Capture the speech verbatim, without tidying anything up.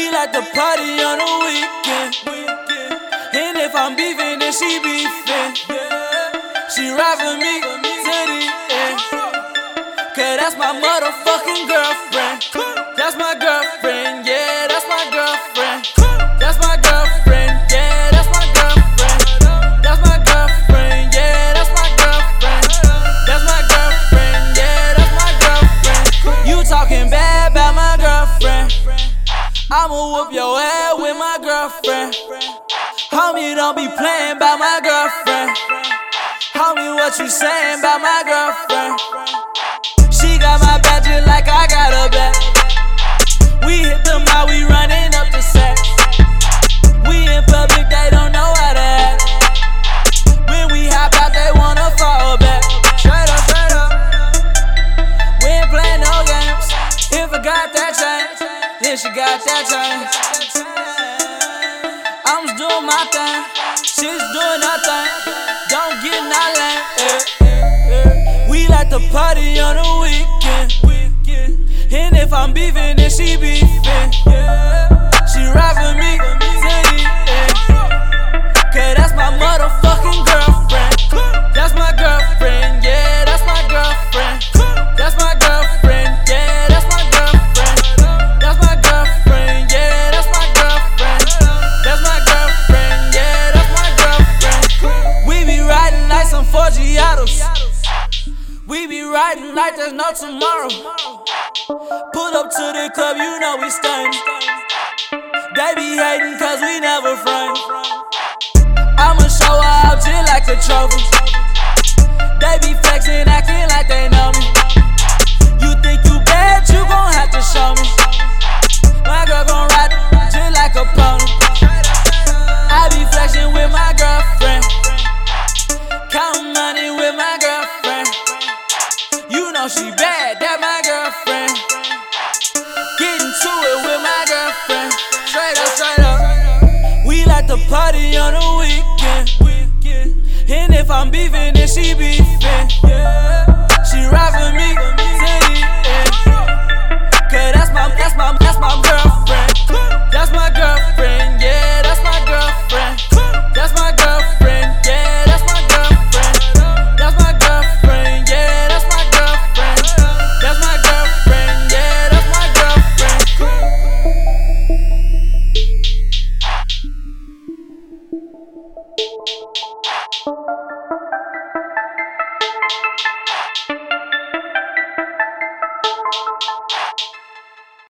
We like to party on the weekend. And if I'm beefing, then she beefing. She ride for me to the end. Cause that's my motherfucking girlfriend. That's my girlfriend, yeah, that's my girlfriend. That's my girlfriend, yeah, that's my girlfriend. That's my girlfriend, yeah, that's my girlfriend. That's my girlfriend, yeah, that's my girlfriend. You talking bad about my girlfriend. I'ma whoop your ass with my girlfriend. Homie, don't be playing about my girlfriend. Homie, what you saying about my girlfriend? She got my back just like I got her back. We hit them out, we running up the set. We in public, they don't know how to act. When we hop out, they wanna fall back. Straight up, straight up. We ain't playing no games. If I got that chain, then she got that chain. I'm just doing my thing, she's doing her thing. Don't get not lame. Eh, eh, eh. We like to party on the weekend. And if I'm beefing, then she beefing. She ride for me to the end. Cause that's my motherfucking girlfriend. That's my girlfriend, yeah, that's my girlfriend. That's my girlfriend, yeah, that's my girlfriend. That's my girlfriend, yeah, that's my girlfriend. That's my girlfriend, yeah, that's my girlfriend. We be riding like some Forgiatos. We be riding like there's no tomorrow. Pull up to the club, you know we stunning. They be hating cause we never front. I'ma show her out just like a trophy. They be flexing, acting like they know me. You think you bad, you gon' have to show me. My girl gon' ride just like a pony. I be flexing with my girlfriend, counting money with my girlfriend. You know she bad, that my girlfriend. Getting to it with my girlfriend. Straight up, straight up. We like to party on the weekend. And if I'm beefing, then she beefing. She ride for me to the end. Cause that's my, that's my, that's my girlfriend. That's my girlfriend, yeah, that's my girlfriend. That's my girlfriend, yeah, that's my girlfriend. That's my girlfriend, yeah, that's my girlfriend. That's my girlfriend, yeah, that's my girlfriend.